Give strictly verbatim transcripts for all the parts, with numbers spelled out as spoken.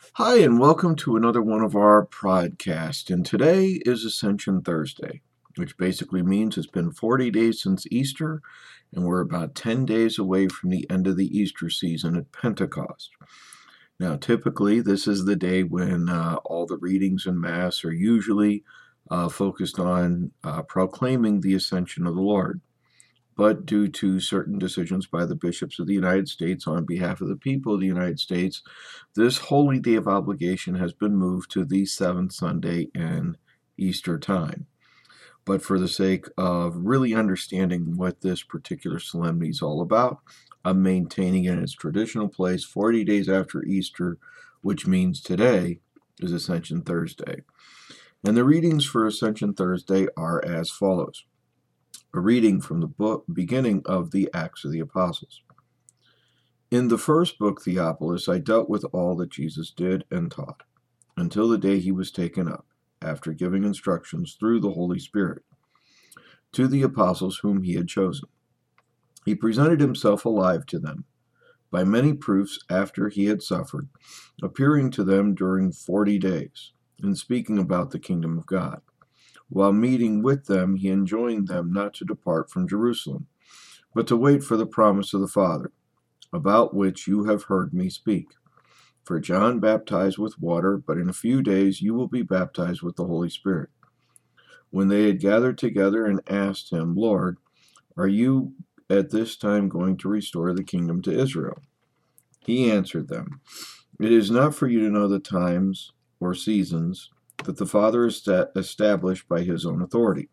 Hi, and welcome to another one of our podcasts. And today is Ascension Thursday, which basically means it's been forty days since Easter, and we're about ten days away from the end of the Easter season at Pentecost. Now, typically, this is the day when uh, all the readings in Mass are usually uh, focused on uh, proclaiming the ascension of the Lord. But due to certain decisions by the bishops of the United States on behalf of the people of the United States, this holy day of obligation has been moved to the seventh Sunday in Easter time. But for the sake of really understanding what this particular solemnity is all about, I'm maintaining it in its traditional place forty days after Easter, which means today is Ascension Thursday. And the readings for Ascension Thursday are as follows. A reading from the book beginning of the Acts of the Apostles. In the first book, Theophilus, I dealt with all that Jesus did and taught, until the day he was taken up, after giving instructions through the Holy Spirit to the apostles whom he had chosen. He presented himself alive to them, by many proofs after he had suffered, appearing to them during forty days, and speaking about the kingdom of God. While meeting with them, he enjoined them not to depart from Jerusalem, but to wait for the promise of the Father, about which you have heard me speak. For John baptized with water, but in a few days you will be baptized with the Holy Spirit. When they had gathered together and asked him, Lord, are you at this time going to restore the kingdom to Israel? He answered them, It is not for you to know the times or seasons that the Father is established by his own authority.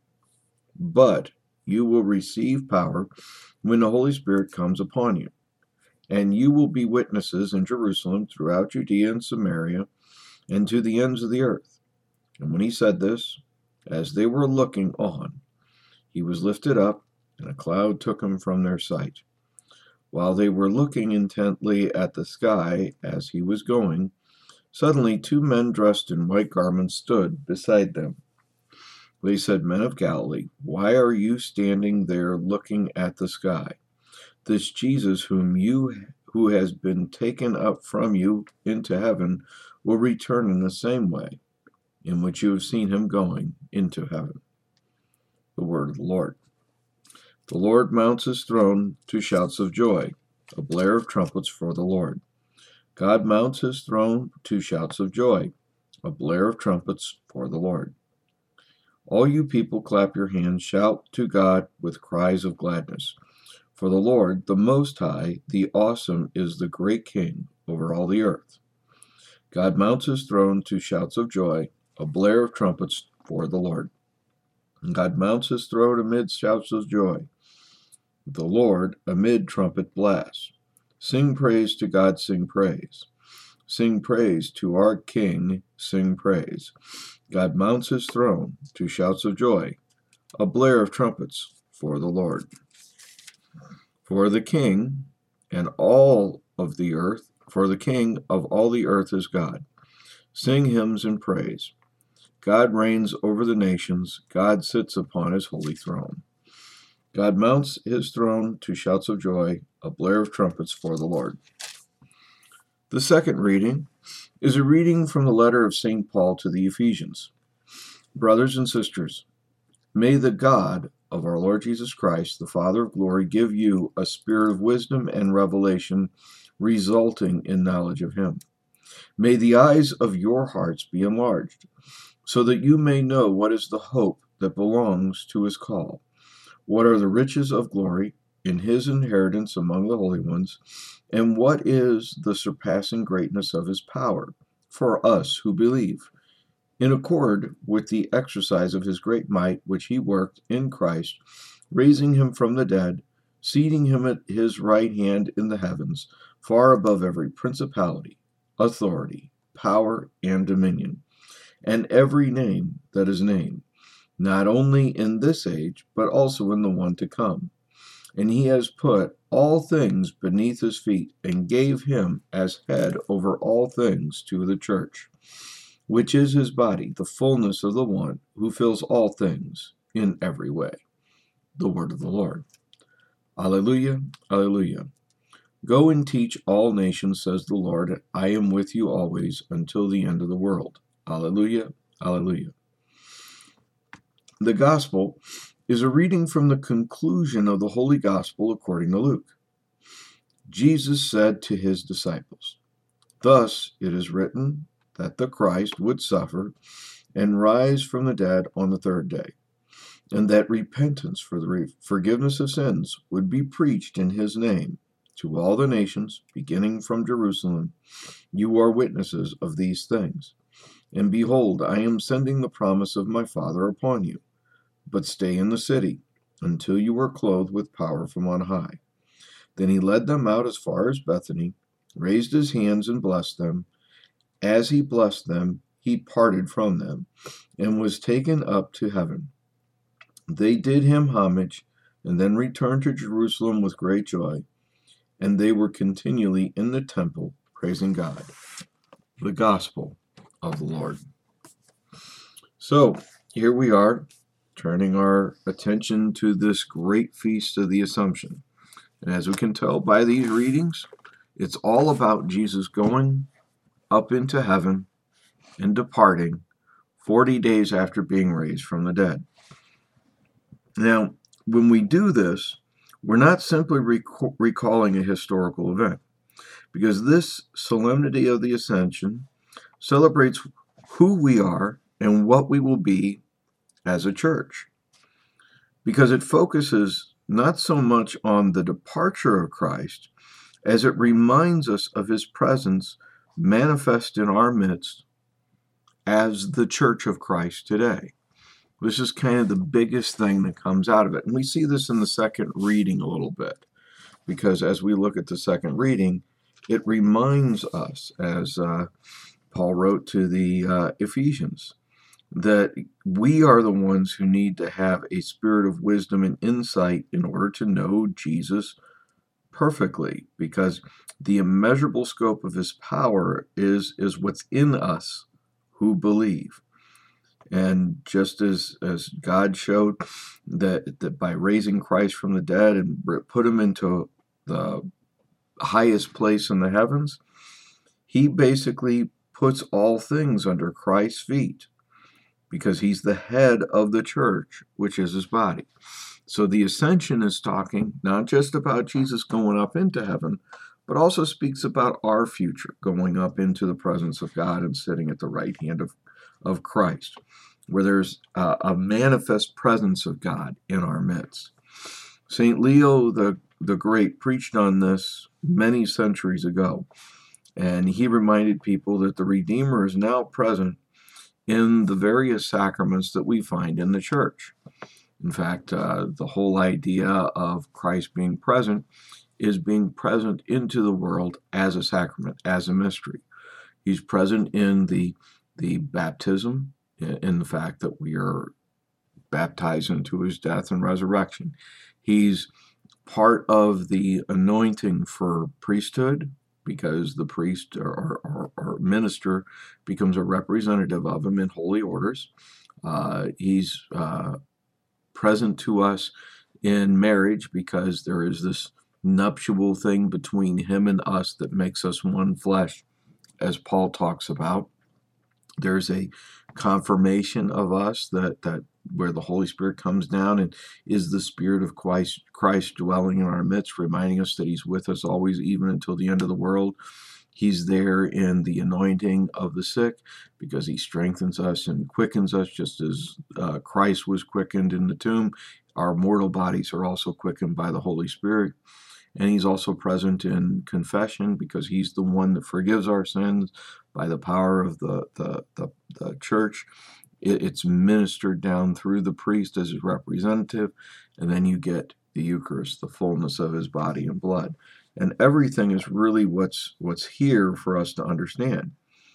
But you will receive power when the Holy Spirit comes upon you, and you will be witnesses in Jerusalem, throughout Judea and Samaria, and to the ends of the earth. And when he said this, as they were looking on, he was lifted up, and a cloud took him from their sight. While they were looking intently at the sky as he was going, suddenly two men dressed in white garments stood beside them. They said, Men of Galilee, why are you standing there looking at the sky? This Jesus whom you who has been taken up from you into heaven will return in the same way in which you have seen him going into heaven. The word of the Lord. The Lord mounts his throne to shouts of joy, a blare of trumpets for the Lord. God mounts his throne to shouts of joy, a blare of trumpets for the Lord. All you people clap your hands, shout to God with cries of gladness. For the Lord, the Most High, the Awesome, is the great King over all the earth. God mounts his throne to shouts of joy, a blare of trumpets for the Lord. God mounts his throne amid shouts of joy, the Lord amid trumpet blasts. Sing praise to God, sing praise. Sing praise to our King, sing praise. God mounts his throne to shouts of joy, a blare of trumpets for the Lord. For the King and all of the earth, for the King of all the earth is God. Sing hymns and praise. God reigns over the nations. God sits upon his holy throne. God mounts his throne to shouts of joy, a blare of trumpets for the Lord. The second reading is a reading from the letter of Saint Paul to the Ephesians. Brothers and sisters, may the God of our Lord Jesus Christ, the Father of glory, give you a spirit of wisdom and revelation resulting in knowledge of him. May the eyes of your hearts be enlarged, so that you may know what is the hope that belongs to his call, what are the riches of glory in his inheritance among the holy ones, and what is the surpassing greatness of his power for us who believe, in accord with the exercise of his great might, which he worked in Christ, raising him from the dead, seating him at his right hand in the heavens, far above every principality, authority, power, and dominion, and every name that is named, not only in this age, but also in the one to come. And he has put all things beneath his feet, and gave him as head over all things to the church, which is his body, the fullness of the one who fills all things in every way. The word of the Lord. Alleluia, alleluia. Go and teach all nations, says the Lord. I am with you always until the end of the world. Alleluia, alleluia. The Gospel is a reading from the conclusion of the Holy Gospel according to Luke. Jesus said to his disciples, "Thus it is written that the Christ would suffer and rise from the dead on the third day, and that repentance for the forgiveness of sins would be preached in his name to all the nations, beginning from Jerusalem. You are witnesses of these things. And behold, I am sending the promise of my Father upon you. But stay in the city until you are clothed with power from on high." Then he led them out as far as Bethany, raised his hands and blessed them. As he blessed them, he parted from them and was taken up to heaven. They did him homage and then returned to Jerusalem with great joy, and they were continually in the temple praising God. The Gospel of the Lord. So, here we are, turning our attention to this great feast of the Assumption. And as we can tell by these readings, it's all about Jesus going up into heaven and departing forty days after being raised from the dead. Now, when we do this, we're not simply rec- recalling a historical event, because this solemnity of the Ascension celebrates who we are and what we will be as a church, because it focuses not so much on the departure of Christ as it reminds us of his presence manifest in our midst as the Church of Christ today. This is kind of the biggest thing that comes out of it. And we see this in the second reading a little bit, because as we look at the second reading, it reminds us, as uh, Paul wrote to the uh, Ephesians, that we are the ones who need to have a spirit of wisdom and insight in order to know Jesus perfectly, because the immeasurable scope of his power is, is what's in us who believe. And just as, as God showed that, that by raising Christ from the dead and put him into the highest place in the heavens, he basically puts all things under Christ's feet, because he's the head of the church, which is his body. So the Ascension is talking not just about Jesus going up into heaven, but also speaks about our future, going up into the presence of God and sitting at the right hand of, of Christ, where there's a, a manifest presence of God in our midst. Saint Leo the, the Great preached on this many centuries ago, and he reminded people that the Redeemer is now present in the various sacraments that we find in the church. In fact, uh, the whole idea of Christ being present is being present into the world as a sacrament, as a mystery. He's present in the, the baptism, in the fact that we are baptized into his death and resurrection. He's part of the anointing for priesthood, because the priest or, or, or minister becomes a representative of him in holy orders. Uh, he's uh, present to us in marriage, because there is this nuptial thing between him and us that makes us one flesh, as Paul talks about. There's a confirmation of us that, that where the Holy Spirit comes down and is the Spirit of Christ, Christ dwelling in our midst, reminding us that he's with us always, even until the end of the world. He's there in the anointing of the sick, because he strengthens us and quickens us, just as uh, Christ was quickened in the tomb. Our mortal bodies are also quickened by the Holy Spirit. And he's also present in confession, because he's the one that forgives our sins by the power of the, the, the, the church. It, it's ministered down through the priest as his representative, and then you get the Eucharist, the fullness of his body and blood. And everything is really what's what's here for us to understand.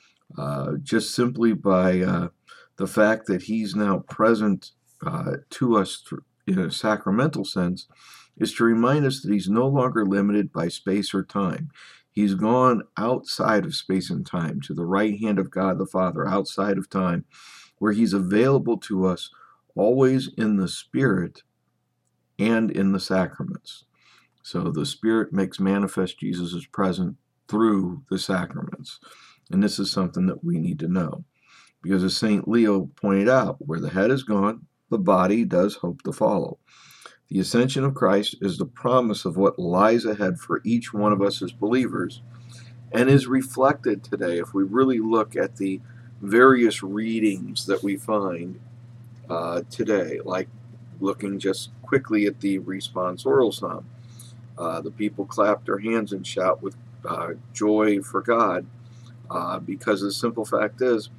Uh, just simply by uh, the fact that he's now present uh, to us in a sacramental sense, is to remind us that he's no longer limited by space or time. He's gone outside of space and time, to the right hand of God the Father, outside of time, where he's available to us always in the Spirit and in the sacraments. So the Spirit makes manifest Jesus is present through the sacraments. And this is something that we need to know. Because as Saint Leo pointed out, where the head is gone, the body does hope to follow. The ascension of Christ is the promise of what lies ahead for each one of us as believers, and is reflected today if we really look at the various readings that we find uh, today, like looking just quickly at the responsorial psalm. Uh, the people clap their hands and shout with uh, joy for God, uh, because the simple fact is,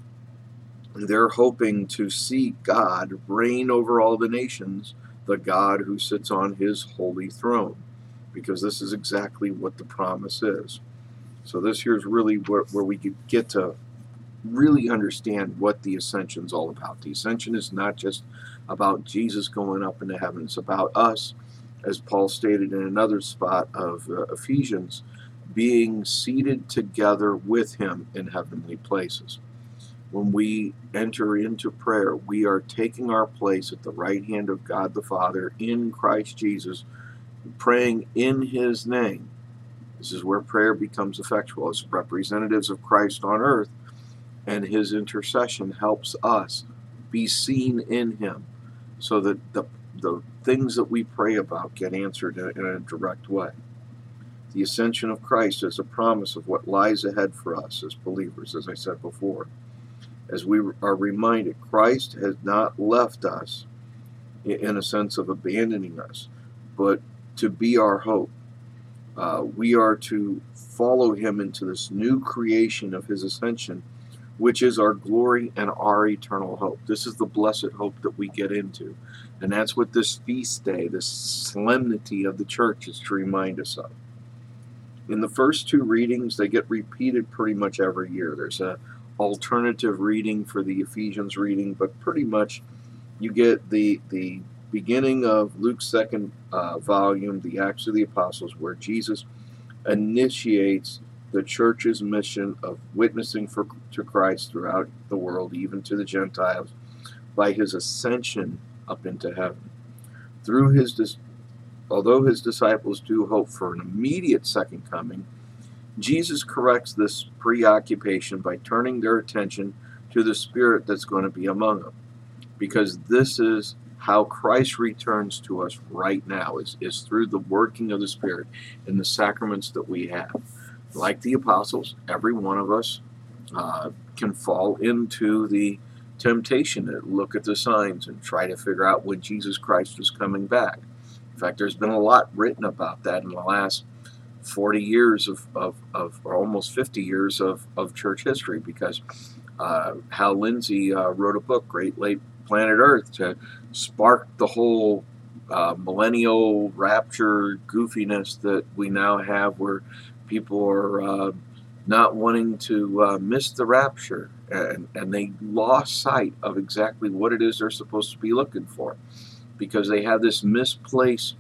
they're hoping to see God reign over all the nations, the God who sits on his holy throne, because this is exactly what the promise is. So this here is really where, where we could get to really understand what the ascension is all about. The ascension is not just about Jesus going up into heaven. It's about us, as Paul stated in another spot of uh, Ephesians, being seated together with him in heavenly places. When we enter into prayer, we are taking our place at the right hand of God the Father in Christ Jesus, praying in his name. This is where prayer becomes effectual as representatives of Christ on earth, and his intercession helps us be seen in him, so that the, the things that we pray about get answered in, in a direct way. The ascension of Christ is a promise of what lies ahead for us as believers, as I said before. As we are reminded, Christ has not left us in a sense of abandoning us, but to be our hope. Uh, we are to follow him into this new creation of his ascension, which is our glory and our eternal hope. This is the blessed hope that we get into. And that's what this feast day, this solemnity of the church, is to remind us of. In the first two readings, they get repeated pretty much every year. There's a alternative reading for the Ephesians reading, but pretty much you get the the beginning of Luke's second uh, volume, the Acts of the Apostles, where Jesus initiates the church's mission of witnessing for to Christ throughout the world, even to the Gentiles, by his ascension up into heaven. Through his, although his disciples do hope for an immediate second coming, Jesus corrects this preoccupation by turning their attention to the Spirit that's going to be among them, because this is how Christ returns to us right now, is, is through the working of the Spirit in the sacraments that we have. Like the apostles, every one of us uh, can fall into the temptation to look at the signs and try to figure out when Jesus Christ is coming back. In fact, there's been a lot written about that in the last forty years of, of, of or almost fifty years of, of church history, because uh, Hal Lindsey uh, wrote a book, Great Late Planet Earth, to spark the whole uh, millennial rapture goofiness that we now have, where people are uh, not wanting to uh, miss the rapture, and, and they lost sight of exactly what it is they're supposed to be looking for, because they have this misplaced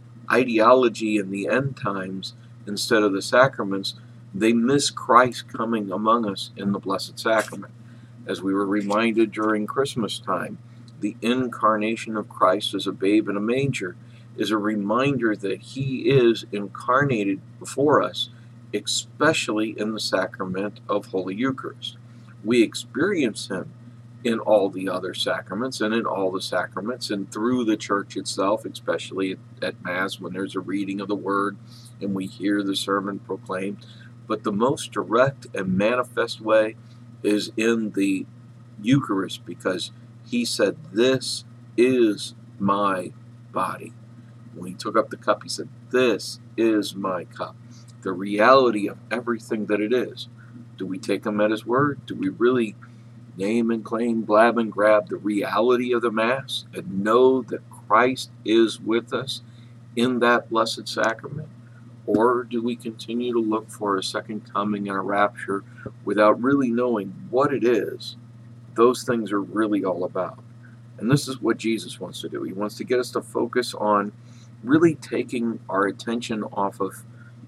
ideology in the end times. Instead of the sacraments, they miss Christ coming among us in the Blessed Sacrament. As we were reminded during Christmas time, the incarnation of Christ as a babe in a manger is a reminder that he is incarnated before us, especially in the sacrament of Holy Eucharist. We experience him in all the other sacraments and in all the sacraments and through the church itself, especially at, at Mass when there's a reading of the Word and we hear the sermon proclaimed. But the most direct and manifest way is in the Eucharist, because he said, "This is my body." When he took up the cup, he said, "This is my cup." The reality of everything that it is. Do we take him at his word? Do we really name and claim, blab and grab the reality of the Mass and know that Christ is with us in that blessed sacrament? Or do we continue to look for a second coming and a rapture without really knowing what it is those things are really all about? And this is what Jesus wants to do. He wants to get us to focus on really taking our attention off of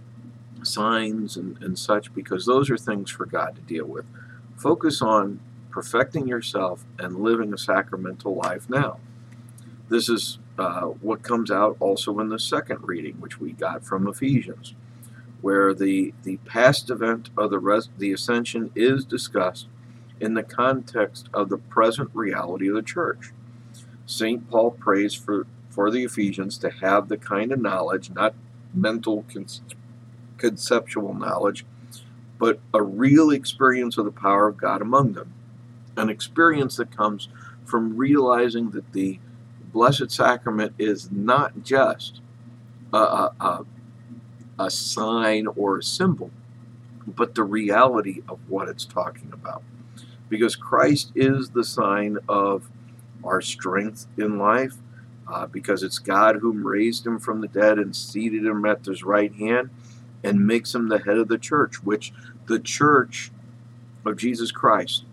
signs and, and such, because those are things for God to deal with. Focus on perfecting yourself and living a sacramental life now. This is uh, what comes out also in the second reading, which we got from Ephesians, where the, the past event of the, res- the ascension is discussed in the context of the present reality of the church. Saint Paul prays for, for the Ephesians to have the kind of knowledge, not mental con- conceptual knowledge, but a real experience of the power of God among them. An experience that comes from realizing that the Blessed Sacrament is not just a, a, a, a sign or a symbol, but the reality of what it's talking about. Because Christ is the sign of our strength in life, uh, because it's God whom raised him from the dead and seated him at his right hand and makes him the head of the church, which the church of Jesus Christ,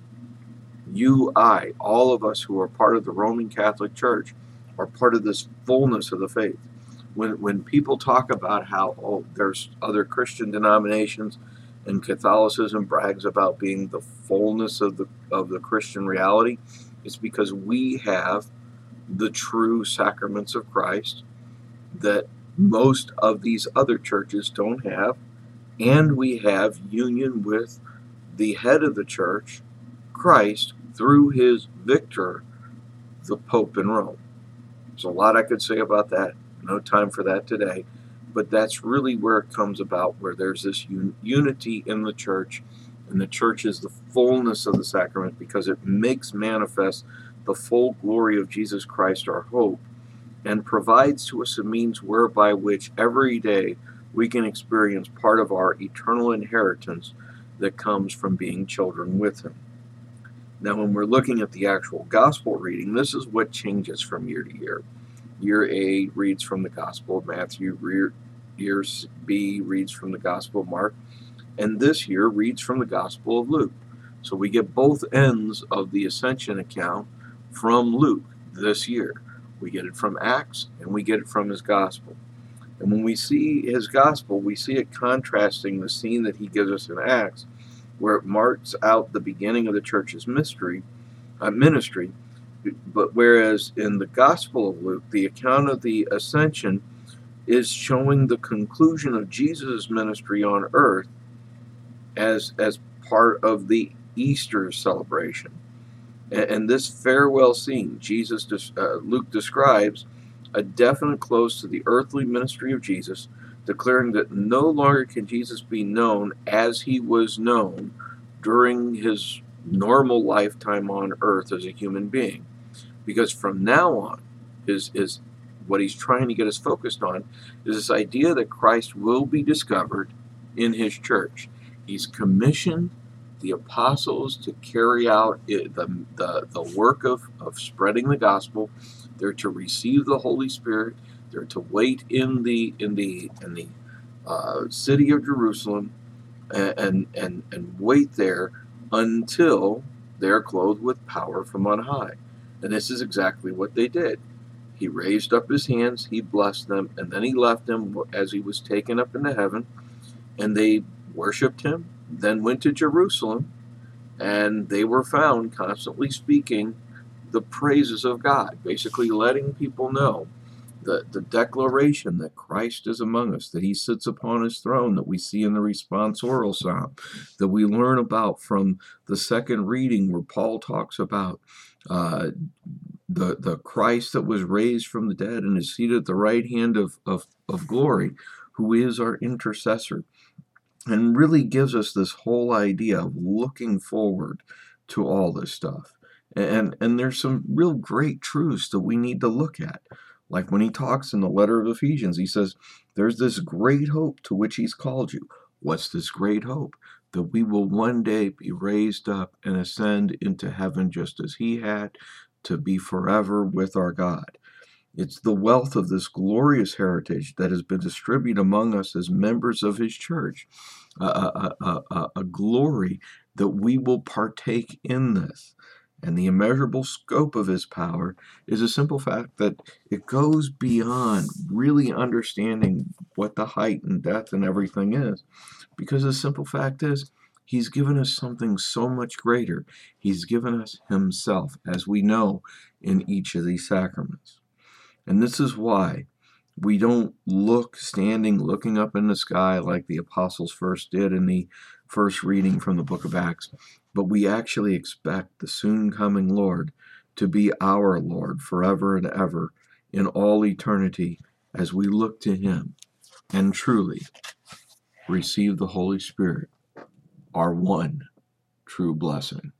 you, I, all of us who are part of the Roman Catholic Church, are part of this fullness of the faith. When when people talk about how, oh, there's other Christian denominations and Catholicism brags about being the fullness of the of the Christian reality, it's because we have the true sacraments of Christ that most of these other churches don't have, and we have union with the head of the church, Christ, through his victor, the Pope in Rome. There's a lot I could say about that. No time for that today. But that's really where it comes about, where there's this un- unity in the church, and the church is the fullness of the sacrament because it makes manifest the full glory of Jesus Christ, our hope, and provides to us a means whereby which every day we can experience part of our eternal inheritance that comes from being children with him. Now, when we're looking at the actual gospel reading, this is what changes from year to year. Year A reads from the Gospel of Matthew, year B reads from the Gospel of Mark, and this year reads from the Gospel of Luke. So we get both ends of the Ascension account from Luke this year. We get it from Acts, and we get it from his Gospel. And when we see his Gospel, we see it contrasting the scene that he gives us in Acts, where it marks out the beginning of the church's mystery, uh, ministry, but whereas in the Gospel of Luke, the account of the Ascension is showing the conclusion of Jesus' ministry on earth as, as part of the Easter celebration. And, and this farewell scene, Jesus, uh, Luke describes a definite close to the earthly ministry of Jesus, declaring that no longer can Jesus be known as he was known during his normal lifetime on earth as a human being. Because from now on, is, is what he's trying to get us focused on is this idea that Christ will be discovered in his church. He's commissioned the apostles to carry out it, the, the, the work of, of spreading the gospel. They're to receive the Holy Spirit. They're to wait in the in the in the uh, city of Jerusalem and, and and wait there until they're clothed with power from on high. And this is exactly what they did. He raised up his hands, he blessed them, and then he left them as he was taken up into heaven. And they worshipped him, then went to Jerusalem, and they were found constantly speaking the praises of God, basically letting people know the, the declaration that Christ is among us, that he sits upon his throne, that we see in the responsorial psalm, that we learn about from the second reading where Paul talks about uh, the, the Christ that was raised from the dead and is seated at the right hand of, of, of glory, who is our intercessor, and really gives us this whole idea of looking forward to all this stuff. And, and there's some real great truths that we need to look at. Like when he talks in the letter of Ephesians, he says, there's this great hope to which he's called you. What's this great hope? That we will one day be raised up and ascend into heaven just as he had, to be forever with our God. It's the wealth of this glorious heritage that has been distributed among us as members of his church, a, a, a, a, a glory that we will partake in this. And the immeasurable scope of his power is a simple fact that it goes beyond really understanding what the height and depth and everything is. Because the simple fact is, he's given us something so much greater. He's given us himself, as we know in each of these sacraments. And this is why we don't look standing, looking up in the sky like the apostles first did in the first reading from the book of Acts, but we actually expect the soon coming Lord to be our Lord forever and ever in all eternity as we look to him and truly receive the Holy Spirit, our one true blessing.